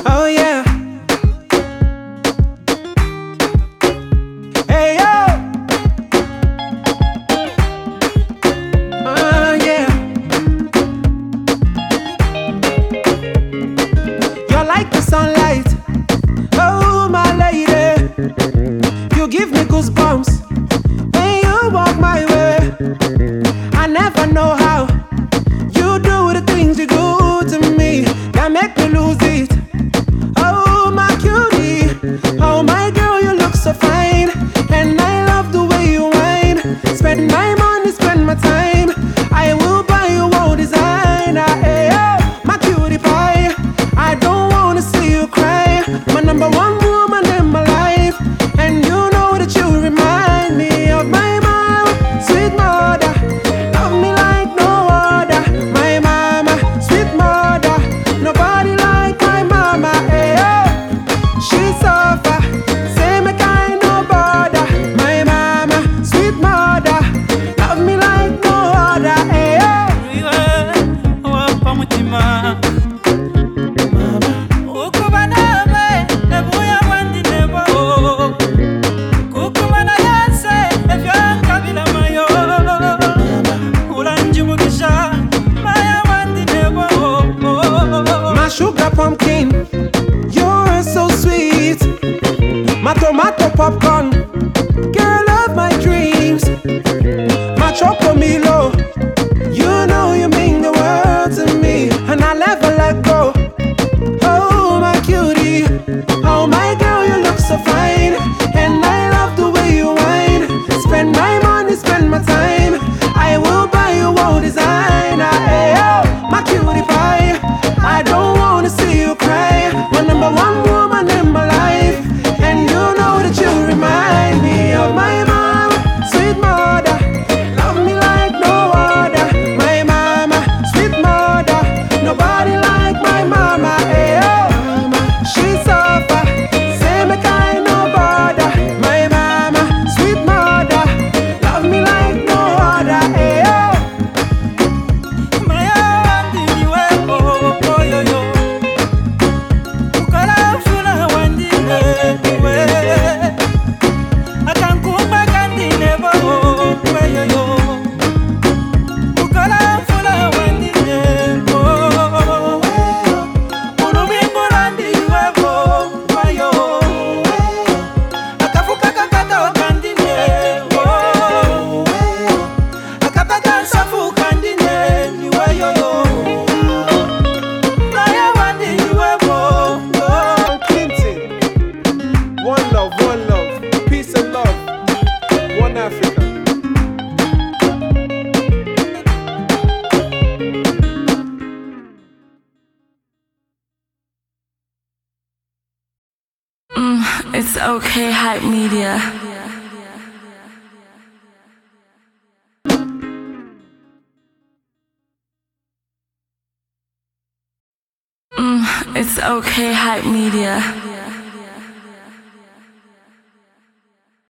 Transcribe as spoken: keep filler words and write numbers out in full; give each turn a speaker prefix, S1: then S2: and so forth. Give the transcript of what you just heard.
S1: Oh yeah. Hey yo. Oh yeah. You're like the sunlight. Oh my lady. You give me goosebumps when you walk my way. I never know how you do the things you do to me that make me lose it. Oh my cutie, oh my girl, you look so fine, and I love the way you whine. Spend my money, spend my time. I will buy you all designer. Hey, oh, my cutie pie. I don't wanna see you cry. My number one woman in my life, and you know that you remind me of my mom, sweet mother. Love me like no other. My mama, sweet mother. Nobody like my mama. Hey, oh, she suffer. Say me kind no bother. My mama, sweet mother. Love me like no other. Hey, oh. My sugar pumpkin, you're so sweet. My tomato popcorn, girl of my dreams. My chocomilo, you know you mean the world to me, and I'll never let go. Oh my cutie, oh my girl, you look so fine, and I love the way you whine. Spend my money, spend my time. I will buy you all designer. Hey, oh, my cutie pie. I don't wanna see you cry. My number one woman in my life, and you know that you remind me of my mom, sweet mother. Love me like no other. My mama, sweet mother. Nobody like my mama. Hey, oh, she suffer. Say me kind no bother. My mama, sweet mother. Love me like no other. Hey, oh. One love, one love, peace and love, one Africa.
S2: Mm, it's okay, hype media. Mm, it's okay, hype media.